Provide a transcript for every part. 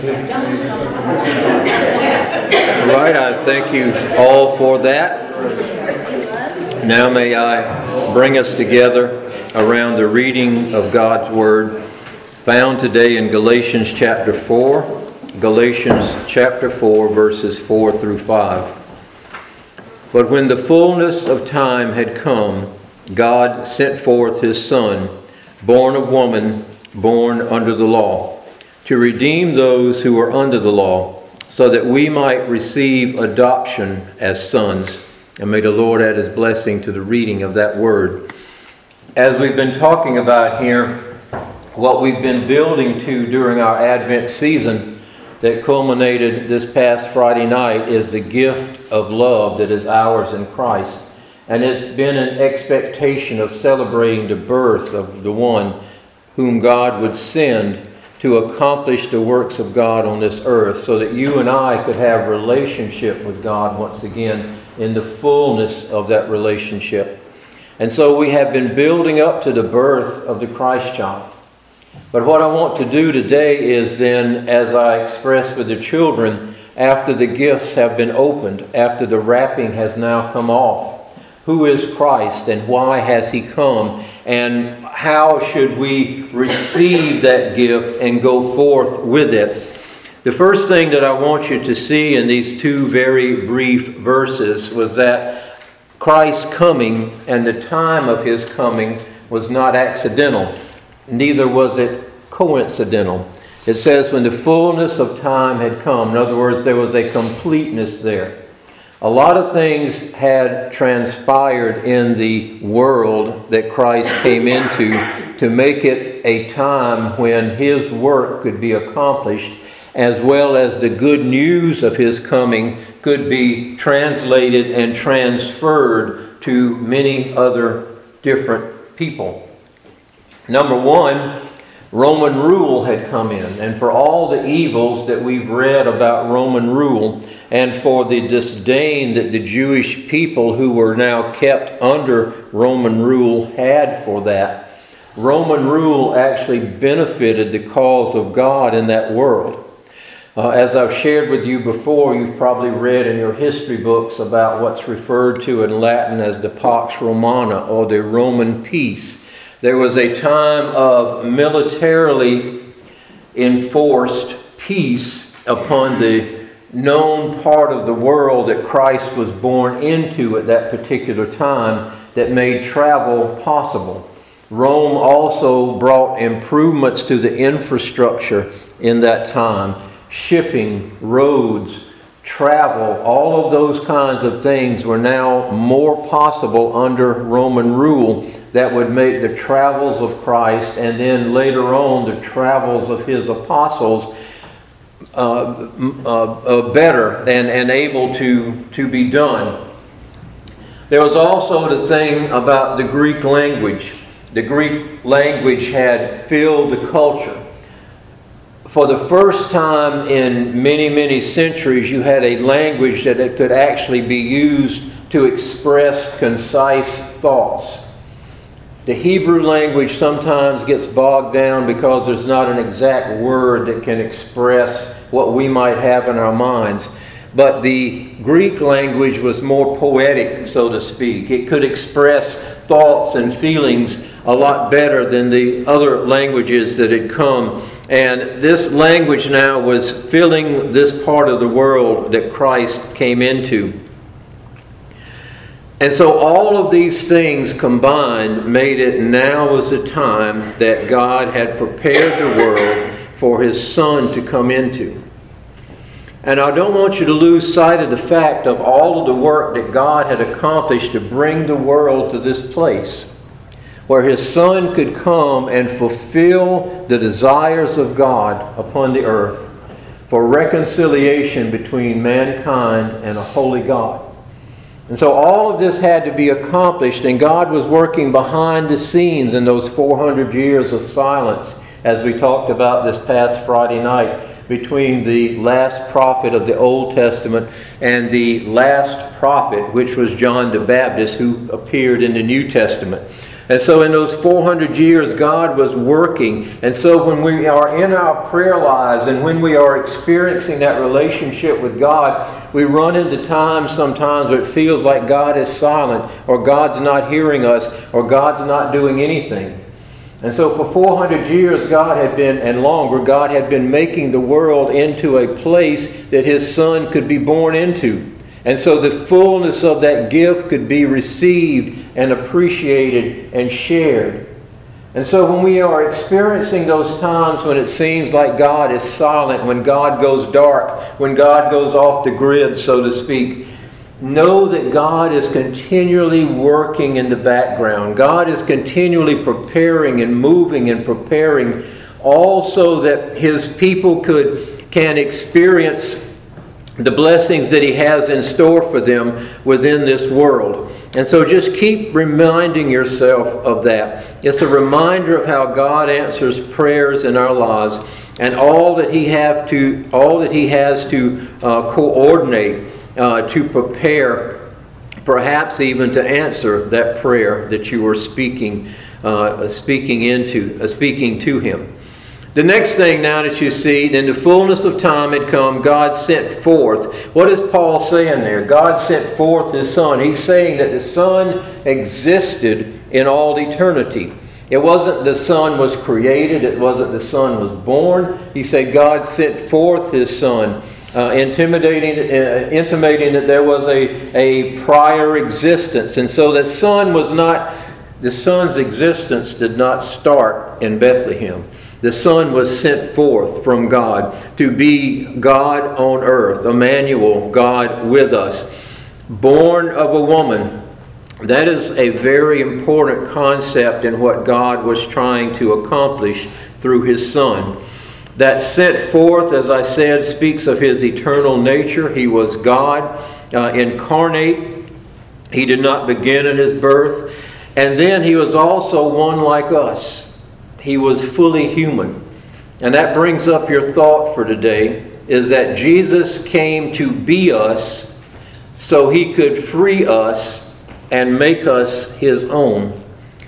All right, I thank you all for that. Now may I bring us together around the reading of God's Word found today in Galatians chapter 4. Galatians chapter 4, verses 4 through 5. But when the fullness of time had come, God sent forth His Son, born of woman, born under the law, to redeem those who were under the law, so that we might receive adoption as sons. And may the Lord add His blessing to the reading of that word. As we've been talking about here, what we've been building to during our Advent season that culminated this past Friday night is the gift of love that is ours in Christ. And it's been an expectation of celebrating the birth of the one whom God would send to accomplish the works of God on this earth, so that you and I could have relationship with God once again in the fullness of that relationship. And so we have been building up to the birth of the Christ child. But what I want to do today is then, as I expressed with the children, after the gifts have been opened, after the wrapping has now come off, who is Christ and why has He come? And how should we receive that gift and go forth with it? The first thing that I want you to see in these two very brief verses was that Christ's coming and the time of His coming was not accidental. Neither was it coincidental. It says when the fullness of time had come. In other words, there was a completeness there. A lot of things had transpired in the world that Christ came into to make it a time when His work could be accomplished, as well as the good news of His coming could be translated and transferred to many other different people. Number one, Roman rule had come in, and for all the evils that we've read about Roman rule, and for the disdain that the Jewish people who were now kept under Roman rule had for that, Roman rule actually benefited the cause of God in that world. As I've shared with you before, you've probably read in your history books about what's referred to in Latin as the Pax Romana, or the Roman peace. There was a time of militarily enforced peace upon the known part of the world that Christ was born into at that particular time that made travel possible. Rome also brought improvements to the infrastructure in that time. Shipping, roads, travel, all of those kinds of things were now more possible under Roman rule that would make the travels of Christ and then later on the travels of His apostles better and able to be done. There was also the thing about the Greek language. The Greek language had filled the culture. For the first time in many, many centuries, you had a language that it could actually be used to express concise thoughts. The Hebrew language sometimes gets bogged down because there's not an exact word that can express what we might have in our minds. But the Greek language was more poetic, so to speak. It could express thoughts and feelings a lot better than the other languages that had come. And this language now was filling this part of the world that Christ came into. And so all of these things combined made it now was the time that God had prepared the world for His Son to come into. And I don't want you to lose sight of the fact of all of the work that God had accomplished to bring the world to this place, where His Son could come and fulfill the desires of God upon the earth for reconciliation between mankind and a holy God. And so all of this had to be accomplished, and God was working behind the scenes in those 400 years of silence, as we talked about this past Friday night, between the last prophet of the Old Testament and the last prophet, which was John the Baptist, who appeared in the New Testament. And so in those 400 years, God was working. And so when we are in our prayer lives and when we are experiencing that relationship with God, we run into times sometimes where it feels like God is silent, or God's not hearing us, or God's not doing anything. And so for 400 years, God had been, and longer, God had been making the world into a place that His Son could be born into. And so the fullness of that gift could be received and appreciated and shared. And so when we are experiencing those times when it seems like God is silent, when God goes dark, when God goes off the grid, so to speak, know that God is continually working in the background. God is continually preparing and moving and preparing, also that His people can experience the blessings that He has in store for them within this world. And so just keep reminding yourself of that. It's a reminder of how God answers prayers in our lives, and all that He has to coordinate to prepare, perhaps even to answer that prayer that you were speaking to Him. The next thing now that you see, in the fullness of time had come, God sent forth. What is Paul saying there? God sent forth His Son. He's saying that the Son existed in all eternity. It wasn't the Son was created. It wasn't the Son was born. He said God sent forth His Son, intimating that there was a prior existence. And so the Son's existence did not start in Bethlehem. The Son was sent forth from God to be God on earth, Emmanuel, God with us, born of a woman. That is a very important concept in what God was trying to accomplish through His Son. That sent forth, as I said, speaks of His eternal nature. He was God incarnate. He did not begin at His birth. And then He was also one like us. He was fully human. And that brings up your thought for today, is that Jesus came to be us so He could free us and make us His own.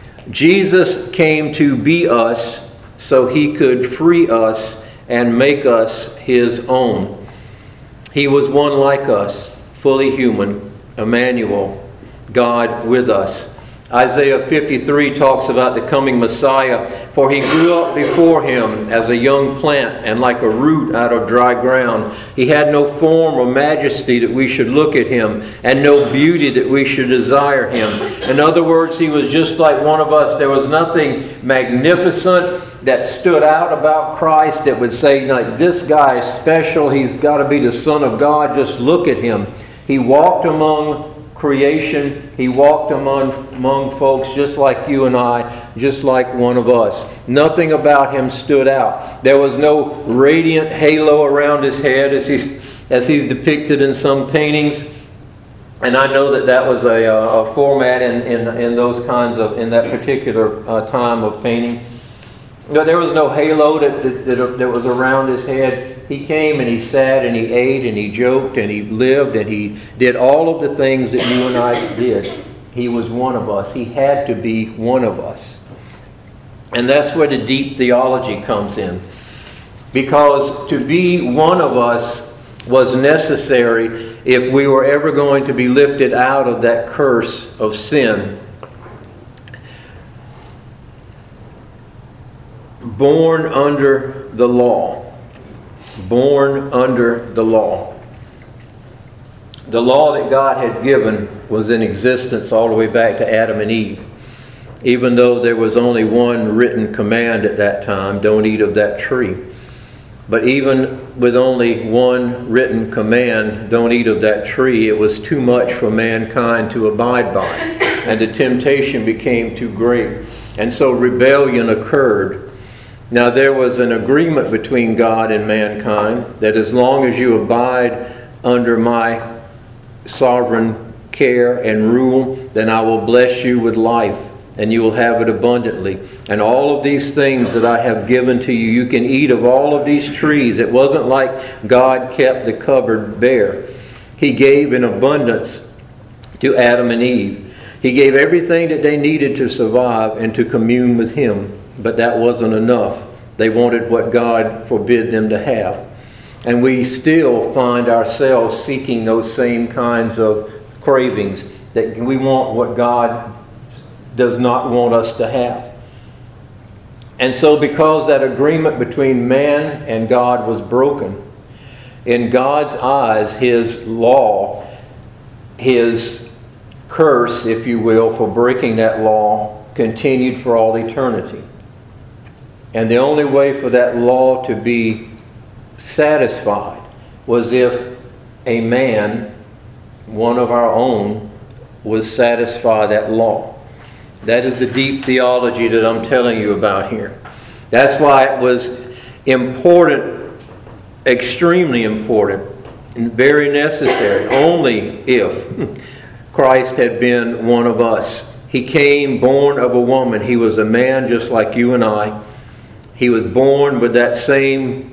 Jesus came to be us so He could free us and make us His own. He was one like us, fully human, Emmanuel, God with us. Isaiah 53 talks about the coming Messiah. For He grew up before Him as a young plant and like a root out of dry ground. He had no form or majesty that we should look at Him, and no beauty that we should desire Him. In other words, He was just like one of us. There was nothing magnificent that stood out about Christ that would say, like, this guy is special. He's got to be the Son of God. Just look at Him. He walked among creation. He walked among folks just like you and I, just like one of us. Nothing about Him stood out. There was no radiant halo around His head as he's depicted in some paintings. And I know that was a format in those kinds of, in that particular time of painting. But there was no halo that was around His head. He came and He sat and He ate and He joked and He lived and He did all of the things that you and I did. He was one of us. He had to be one of us. And that's where the deep theology comes in. Because to be one of us was necessary if we were ever going to be lifted out of that curse of sin. Born under the law. Born under the law. The law that God had given was in existence all the way back to Adam and Eve. Even though there was only one written command at that time, don't eat of that tree. But even with only one written command, don't eat of that tree, it was too much for mankind to abide by. And the temptation became too great. And so rebellion occurred. Now there was an agreement between God and mankind that as long as you abide under my sovereign care and rule, then I will bless you with life, and you will have it abundantly. And all of these things that I have given to you, you can eat of all of these trees. It wasn't like God kept the cupboard bare. He gave in abundance to Adam and Eve. He gave everything that they needed to survive and to commune with Him, but that wasn't enough. They wanted what God forbid them to have. And we still find ourselves seeking those same kinds of cravings, that we want what God does not want us to have. And so because that agreement between man and God was broken, in God's eyes, His law, His curse, if you will, for breaking that law continued for all eternity. And the only way for that law to be satisfied was if a man, one of our own, would satisfy that law. That is the deep theology that I'm telling you about here. That's why it was important, extremely important, and very necessary, only if Christ had been one of us. He came born of a woman. He was a man just like you and I. He was born with that same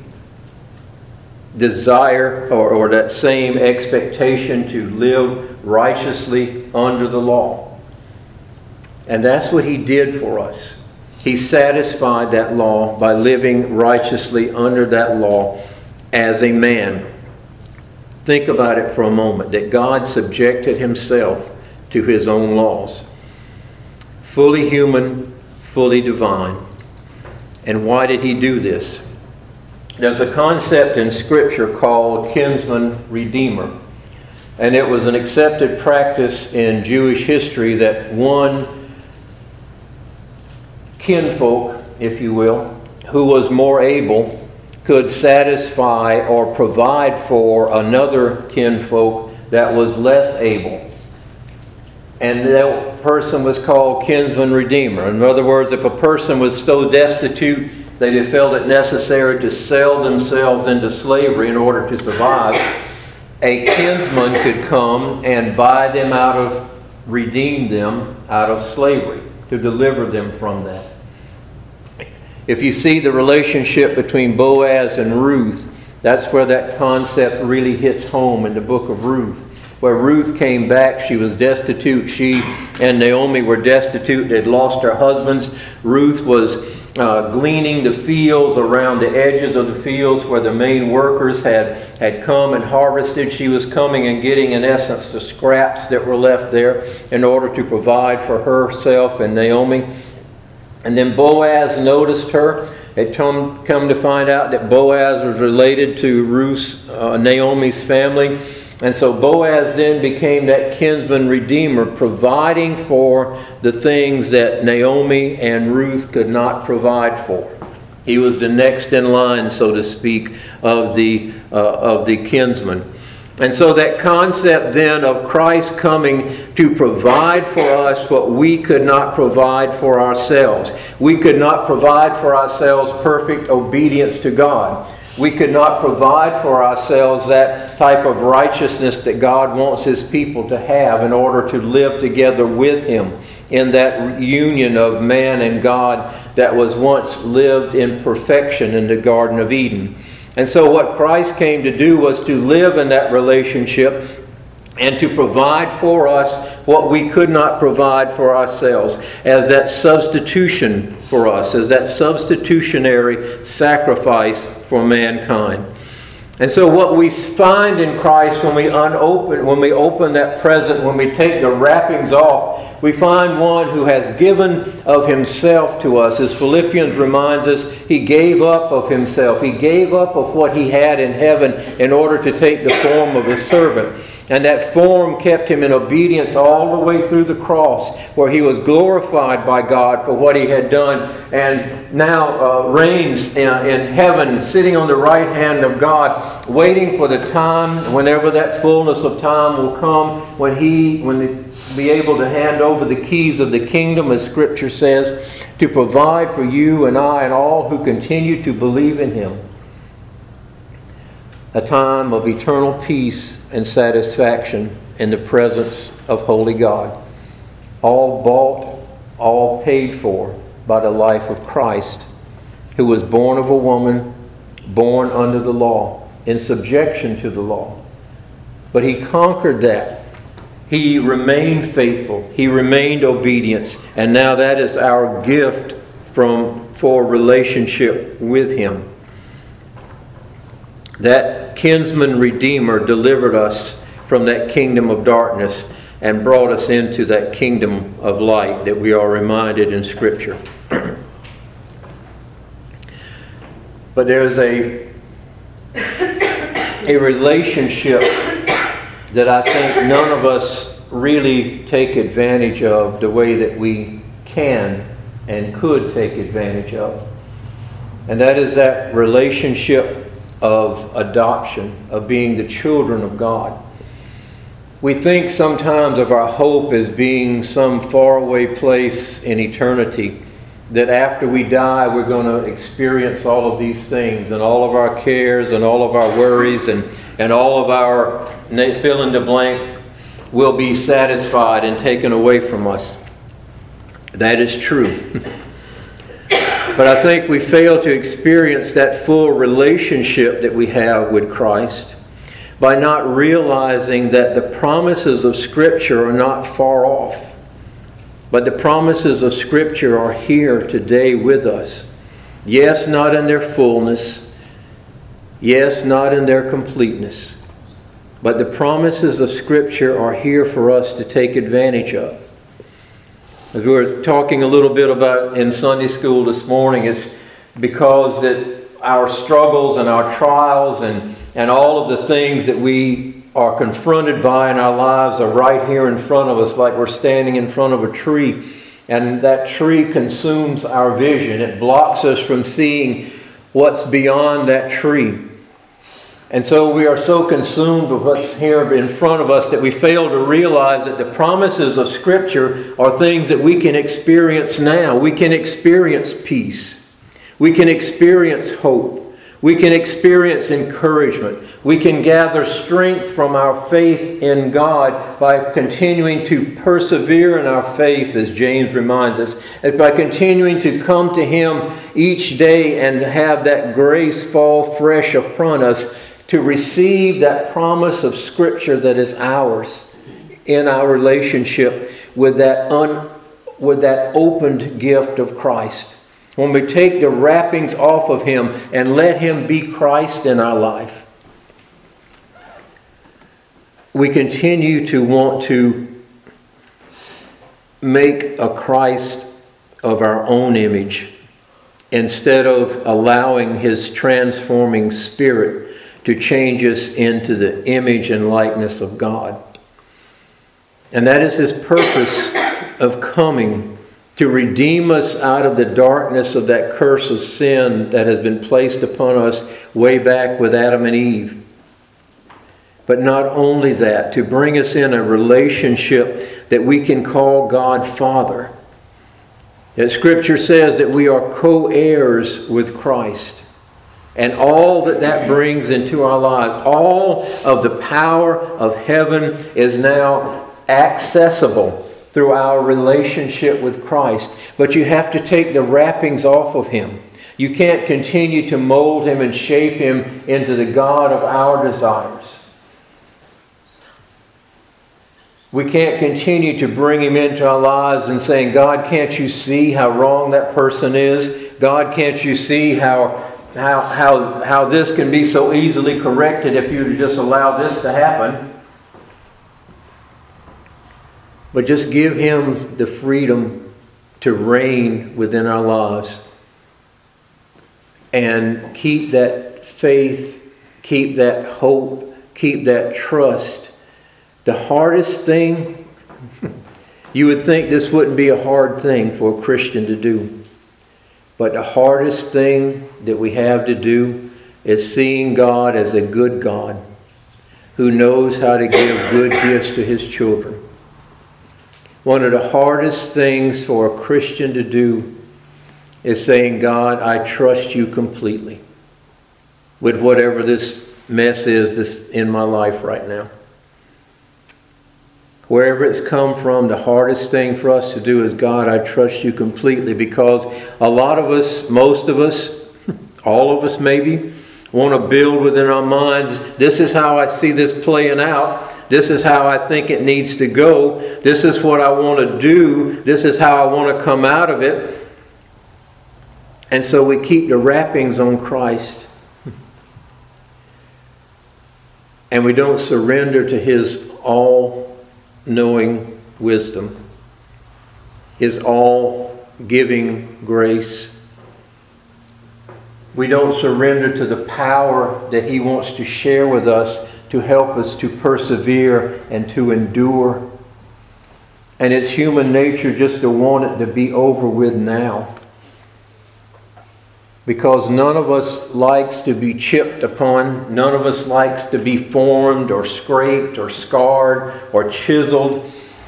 desire or that same expectation to live righteously under the law. And that's what He did for us. He satisfied that law by living righteously under that law as a man. Think about it for a moment, that God subjected Himself to His own laws. Fully human, fully divine. And why did He do this? There's a concept in Scripture called kinsman redeemer. And it was an accepted practice in Jewish history that one kinfolk, if you will, who was more able, could satisfy or provide for another kinfolk that was less able. And that person was called kinsman redeemer. In other words, if a person was so destitute that they felt it necessary to sell themselves into slavery in order to survive, a kinsman could come and buy them redeem them out of slavery, to deliver them from that. If you see the relationship between Boaz and Ruth, that's where that concept really hits home in the book of Ruth. Where Ruth came back, she was destitute. She and Naomi were destitute. They'd lost their husbands. Ruth was gleaning the fields around the edges of the fields where the main workers had come and harvested. She was coming and getting, in essence, the scraps that were left there in order to provide for herself and Naomi. And then Boaz noticed her. It come to find out that Boaz was related to Ruth's, Naomi's family. And so Boaz then became that kinsman redeemer, providing for the things that Naomi and Ruth could not provide for. He was the next in line, so to speak, of the kinsman. And so that concept then of Christ coming to provide for us what we could not provide for ourselves. We could not provide for ourselves perfect obedience to God. We could not provide for ourselves that type of righteousness that God wants His people to have in order to live together with Him in that union of man and God that was once lived in perfection in the Garden of Eden. And so what Christ came to do was to live in that relationship and to provide for us what we could not provide for ourselves, as that substitution for us, as that substitutionary sacrifice for mankind. And so what we find in Christ when we open that present, when we take the wrappings off, we find one who has given of Himself to us. As Philippians reminds us, He gave up of Himself. He gave up of what He had in heaven in order to take the form of a servant. And that form kept Him in obedience all the way through the cross, where He was glorified by God for what He had done, and now reigns in heaven, sitting on the right hand of God, waiting for the time, whenever that fullness of time will come, when He will be able to hand over the keys of the kingdom, as Scripture says, to provide for you and I and all who continue to believe in Him a time of eternal peace and satisfaction in the presence of holy God. All bought, all paid for by the life of Christ, who was born of a woman, born under the law, in subjection to the law. But He conquered that. He remained faithful. He remained obedient. And now that is our gift for relationship with Him. That kinsman redeemer delivered us from that kingdom of darkness and brought us into that kingdom of light that we are reminded in Scripture. But there's a relationship that I think none of us really take advantage of the way that we can and could take advantage of. And that is that relationship of adoption, of being the children of God. We think sometimes of our hope as being some faraway place in eternity, that after we die we're going to experience all of these things and all of our cares and all of our worries and all of our fill in the blank will be satisfied and taken away from us. That is true. But I think we fail to experience that full relationship that we have with Christ by not realizing that the promises of Scripture are not far off. But the promises of Scripture are here today with us. Yes, not in their fullness. Yes, not in their completeness. But the promises of Scripture are here for us to take advantage of. As we were talking a little bit about in Sunday school this morning, it's because that our struggles and our trials and all of the things that we are confronted by in our lives are right here in front of us, like we're standing in front of a tree. And that tree consumes our vision. It blocks us from seeing what's beyond that tree. And so we are so consumed with what's here in front of us that we fail to realize that the promises of Scripture are things that we can experience now. We can experience peace. We can experience hope. We can experience encouragement. We can gather strength from our faith in God by continuing to persevere in our faith, as James reminds us, and by continuing to come to Him each day and have that grace fall fresh upon us to receive that promise of Scripture that is ours in our relationship with that opened gift of Christ. When we take the wrappings off of Him and let Him be Christ in our life, we continue to want to make a Christ of our own image instead of allowing His transforming Spirit to change us into the image and likeness of God. And that is His purpose of coming, to redeem us out of the darkness of that curse of sin that has been placed upon us way back with Adam and Eve. But not only that, to bring us in a relationship that we can call God Father. That Scripture says that we are co-heirs with Christ. And all that brings into our lives, all of the power of heaven is now accessible through our relationship with Christ. But you have to take the wrappings off of Him. You can't continue to mold Him and shape Him into the God of our desires. We can't continue to bring Him into our lives and saying, God, can't you see how wrong that person is? God, can't you see how this can be so easily corrected if you just allow this to happen? But just give Him the freedom to reign within our lives. And keep that faith, keep that hope, keep that trust. The hardest thing, you would think this wouldn't be a hard thing for a Christian to do. But the hardest thing that we have to do is seeing God as a good God who knows how to give good gifts to His children. One of the hardest things for a Christian to do is saying, God, I trust you completely with whatever this mess is that's in my life right now. Wherever it's come from, the hardest thing for us to do is, God, I trust you completely, because a lot of us, most of us, all of us maybe, want to build within our minds, this is how I see this playing out. This is how I think it needs to go. This is what I want to do. This is how I want to come out of it. And so we keep the wrappings on Christ. And we don't surrender to His all-knowing wisdom, His all-giving grace. We don't surrender to the power that He wants to share with us to help us to persevere and to endure. And it's human nature just to want it to be over with now. Because none of us likes to be chipped upon. None of us likes to be formed or scraped or scarred or chiseled.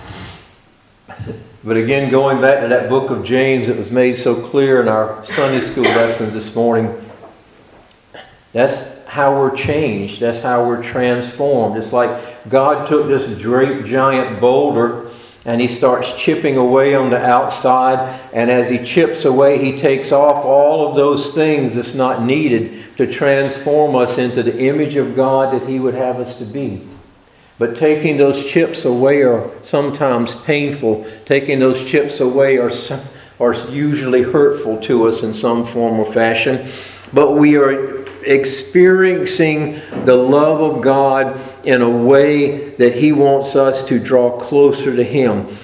But again, going back to that book of James that was made so clear in our Sunday school lessons this morning, that's how we're changed. That's how we're transformed. It's like God took this great giant boulder and He starts chipping away on the outside. And as He chips away, He takes off all of those things that's not needed to transform us into the image of God that He would have us to be. But taking those chips away are sometimes painful. Taking those chips away are usually hurtful to us in some form or fashion. But we are experiencing the love of God in a way that He wants us to draw closer to Him.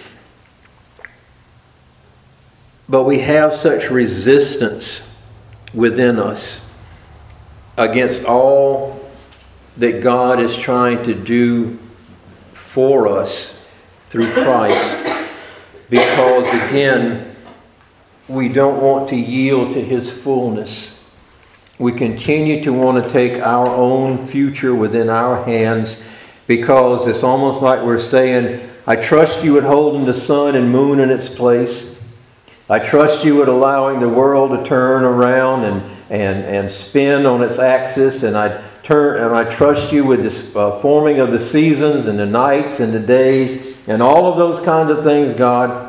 But we have such resistance within us against all that God is trying to do for us through Christ, because again, we don't want to yield to His fullness. We continue to want to take our own future within our hands, because it's almost like we're saying, I trust You at holding the sun and moon in its place. I trust You at allowing the world to turn around and spin on its axis, and I trust You with this forming of the seasons and the nights and the days and all of those kinds of things, God.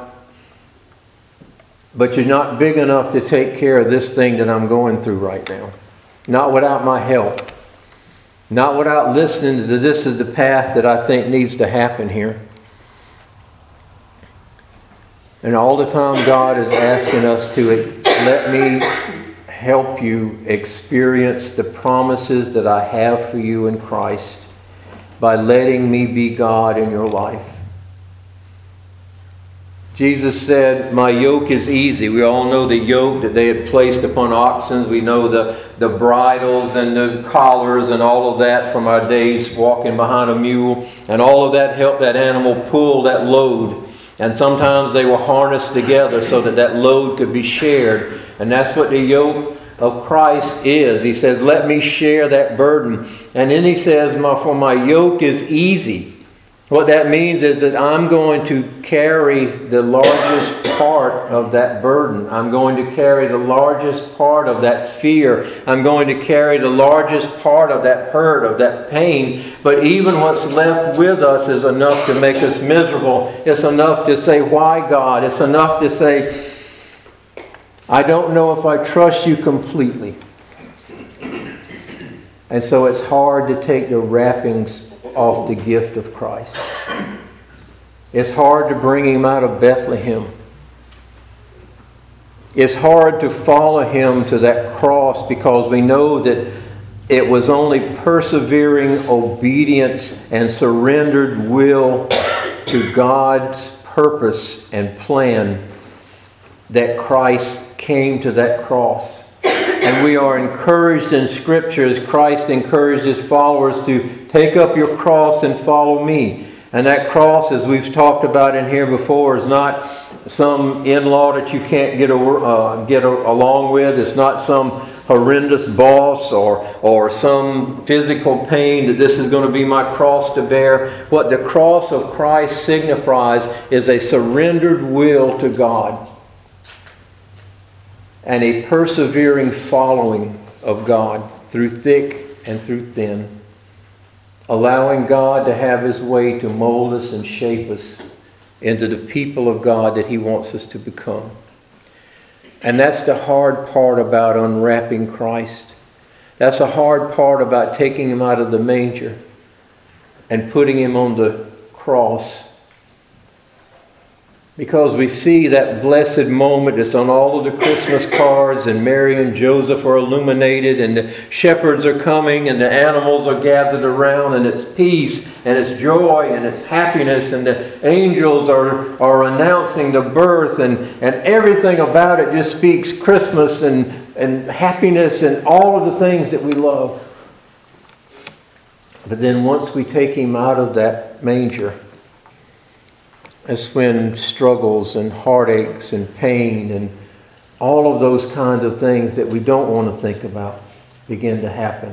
But You're not big enough to take care of this thing that I'm going through right now. Not without my help. Not without listening to this is the path that I think needs to happen here. And all the time God is asking us to let me help you experience the promises that I have for you in Christ by letting me be God in your life. Jesus said, my yoke is easy. We all know the yoke that they had placed upon oxen. We know the bridles and the collars and all of that from our days walking behind a mule. And all of that helped that animal pull that load. And sometimes they were harnessed together so that that load could be shared. And that's what the yoke of Christ is. He says, let me share that burden. And then He says, for my yoke is easy. What that means is that I'm going to carry the largest part of that burden. I'm going to carry the largest part of that fear. I'm going to carry the largest part of that hurt, of that pain. But even what's left with us is enough to make us miserable. It's enough to say, why God? It's enough to say, I don't know if I trust You completely. And so it's hard to take the wrappings off the gift of Christ. It's hard to bring Him out of Bethlehem. It's hard to follow Him to that cross, because we know that it was only persevering obedience and surrendered will to God's purpose and plan that Christ came to that cross. And we are encouraged in Scripture, as Christ encouraged His followers, to take up your cross and follow me. And that cross, as we've talked about in here before, is not some in-law that you can't get along with. It's not some horrendous boss or some physical pain that this is going to be my cross to bear. What the cross of Christ signifies is a surrendered will to God and a persevering following of God through thick and through thin, allowing God to have His way to mold us and shape us into the people of God that He wants us to become. And that's the hard part about unwrapping Christ. That's the hard part about taking Him out of the manger. and putting Him on the cross. Because we see that blessed moment that's on all of the Christmas cards, and Mary and Joseph are illuminated, and the shepherds are coming, and the animals are gathered around, and it's peace, and it's joy, and it's happiness, and the angels are announcing the birth, and everything about it just speaks Christmas and happiness and all of the things that we love. But then once we take Him out of that manger, that's when struggles and heartaches and pain and all of those kinds of things that we don't want to think about begin to happen.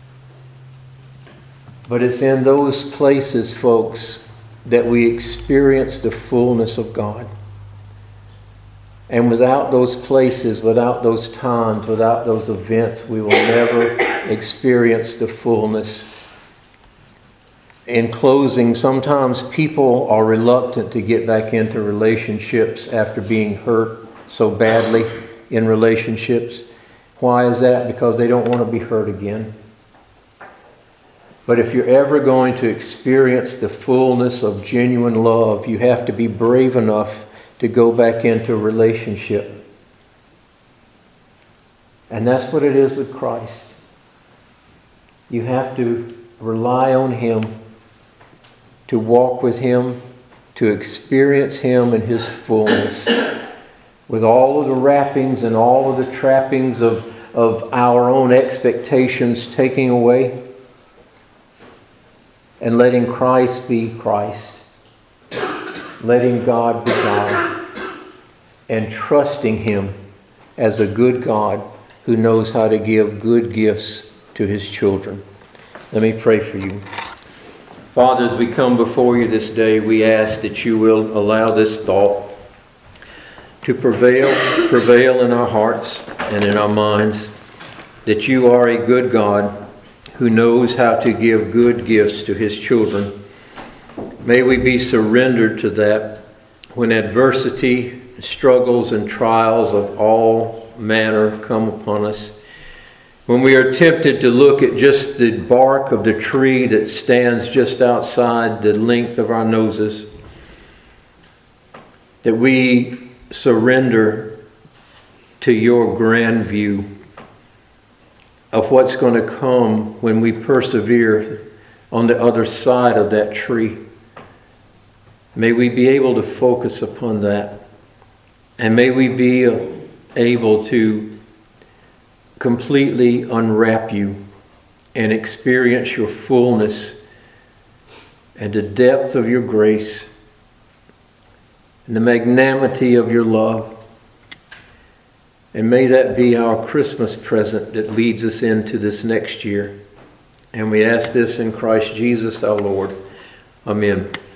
But it's in those places, folks, that we experience the fullness of God. And without those places, without those times, without those events, we will never experience the fullness. In closing, sometimes people are reluctant to get back into relationships after being hurt so badly in relationships. Why is that? Because they don't want to be hurt again. But if you're ever going to experience the fullness of genuine love, you have to be brave enough to go back into a relationship. And that's what it is with Christ. You have to rely on Him, to walk with Him, to experience Him in His fullness, with all of the wrappings and all of the trappings of our own expectations taking away, and letting Christ be Christ, letting God be God, and trusting Him as a good God who knows how to give good gifts to His children. Let me pray for you. Father, as we come before you this day, we ask that you will allow this thought to prevail in our hearts and in our minds, that you are a good God who knows how to give good gifts to His children. May we be surrendered to that when adversity, struggles, and trials of all manner come upon us. When we are tempted to look at just the bark of the tree that stands just outside the length of our noses, that we surrender to your grand view of what's going to come when we persevere on the other side of that tree. May we be able to focus upon that. And may we be able to completely unwrap you and experience your fullness and the depth of your grace and the magnanimity of your love. And may that be our Christmas present that leads us into this next year. And we ask this in Christ Jesus our Lord. Amen.